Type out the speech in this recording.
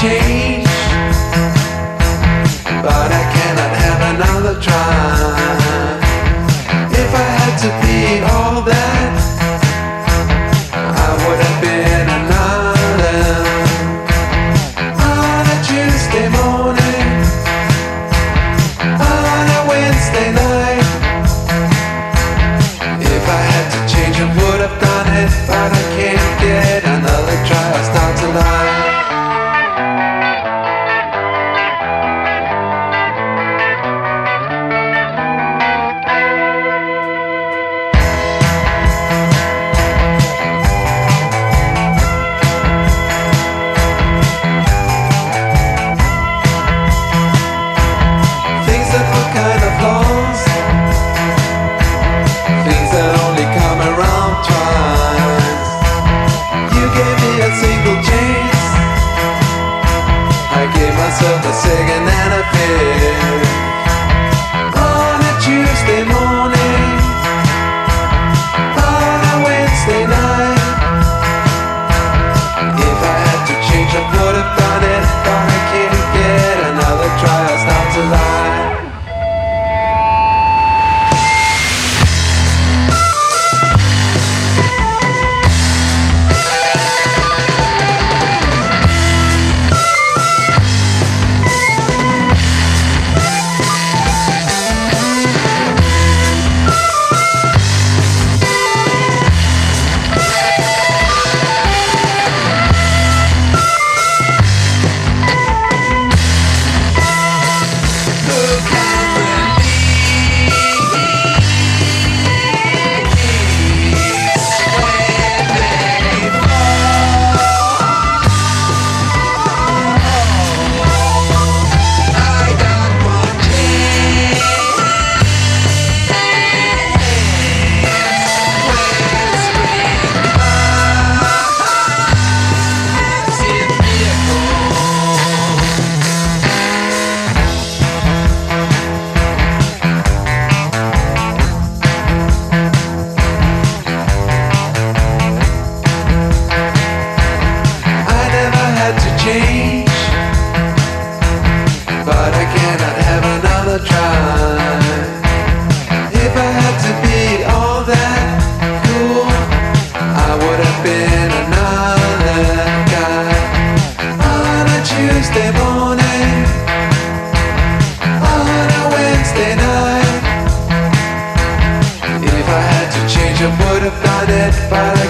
change, but I cannot have another try. If I had to be all that, I would have been another. On a Tuesday morning, on a Wednesday night, if I had to change, I would have done it, but I can't get another try. I start to lie. Things that were kind of lost, things that only come around twice. You gave me a single chance, I gave myself a second and a fifth. On a Tuesday morning, on a Wednesday night, if I had to change, I would have done it, but I can't get another try. I start to lie. Change, but I cannot have another try. If I had to be all that cool, I would have been another guy. On a Tuesday morning, on a Wednesday night, if I had to change, I would have done it, but